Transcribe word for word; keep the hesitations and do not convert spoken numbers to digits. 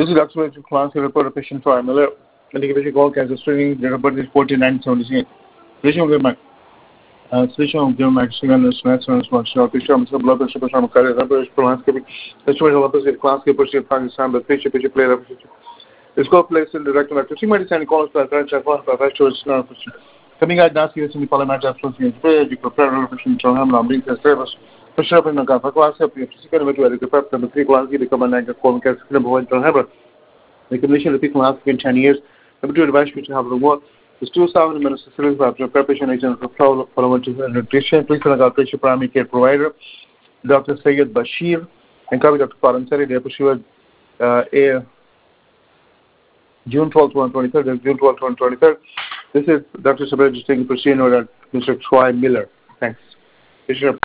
This is Doctor Rachel class here report of patient for Miller. Medication call cancer screening. The report is fourteen nine seventy-eight. Patient will get Switch on give maximum and snacks and smart shop. Patient on blood pressure, pressure on cardiac, pressure colonoscopy. Patient will have class के पर्चे पाकिस्तान में patient patient player patient. इसको place in the rectal activity medicine calls for franchise for factors not patient. Coming out now see some polymer absorption prayer you prepare patient to have not being service. Patient up in the class up you can make very prep the three class की recommend like colon cancer can avoid to have the condition repeat class in ten years. The advice which have the work is two thousand minutes of preparation agent for following nutrition. Please select our patient primary care provider, Doctor Syed Bashir, and copy Doctor Paransari, the episode uh, June twelfth, twenty twenty-three. June twelfth, twenty twenty-three. This is Doctor Sabir just taking procedure at Mister Troy Miller. Thanks. Bishop.